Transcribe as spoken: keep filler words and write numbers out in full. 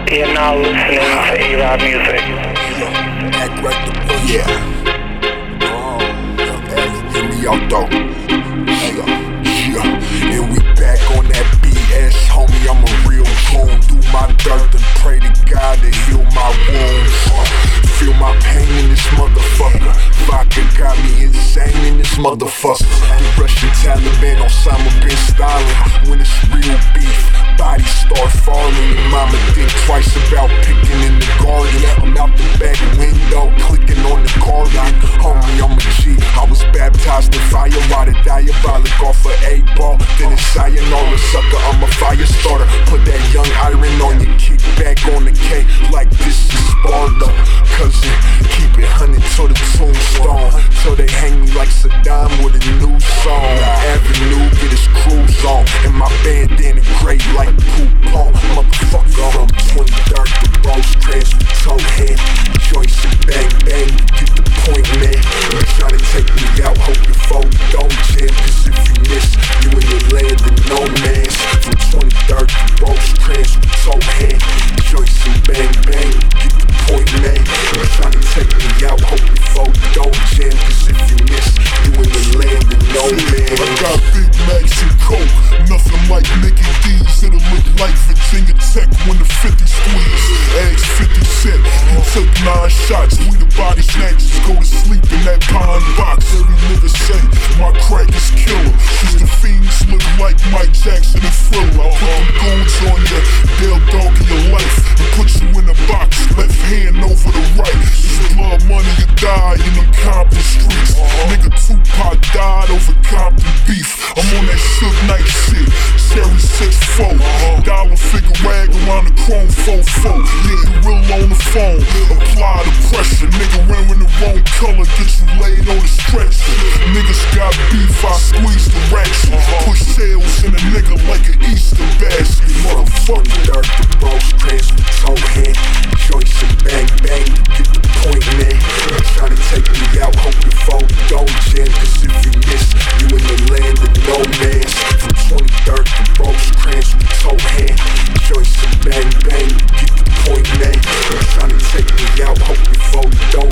You're now listening to A-Rod Music. Act like the book. Yeah. Oh, hear me out though. Yeah, yeah. And we back on that B S, homie. I'm a real goon. Do my dirt and pray to God to heal my wounds. Uh, feel my pain in this motherfucker. Vodka got me insane in this motherfucker. The Russian Taliban, Osama bin Stalin. When it's real beef, bodies start falling. And mama think twice about picking in the garden. I'm out the back window, clicking on the carbon. Homie, I'm a G. I was baptized in fire water, diabolic off of eight ball. Then it's sayonara, sucker, I'm a fire starter. Put that young iron on you, kick back on the K like this is Sparta. Cousin, keep it hunted to the tombstone, till they hang me like Saddam with a new song. Avenue, get his cruise on, and my bandana gray like Poupon. Motherfucker, from twenty-third to Rosecrans with toe head. Joints and bang bang, get the point, man. You tryna take me out, hope your phone don't jam. Cause if you miss, you in the land of no man's. From twenty-third to Rosecrans with toe head. Joints and bang bang, get the point, man. You tryna take me out, hope your phone don't jam. Cause if you miss, you in the land of no man. I got Big Macs and Coke, nothing like Mickey D's. It'll look like Virginia Tech when the fifty squeeze. Ask fifty cent, he took nine shots. We the body snatchers, go to sleep in that pine box. Every nigga say my crack is killer. Cause the fiends look like Mike Jackson and Thriller. I put them goons on you, they'll dog in your life and put you in a box, left hand over the right. It's blood money, you die in them Compton streets. Nigga Tupac died over Compton beef. I'm on that Suge Knight shit, Cherry six four, dollar figure rag around the chrome four four. Yeah, you real on the phone, apply the pressure. Nigga wearing the wrong color, get you laid on the stretcher. Niggas got beef, I squeeze the ratchet. Push tails in a nigga like an Easter basket. Motherfucker, dirt the Rosecrans with toe head. Joints and bang bang, get the point, man. You tryna take me out, hope your phone don't jam. Cause if you miss, you in the land of no man's. From twenty-third to Rosecrans with toe head. Joints and bang bang, get the point, man. You tryna take me out, hope your phone don't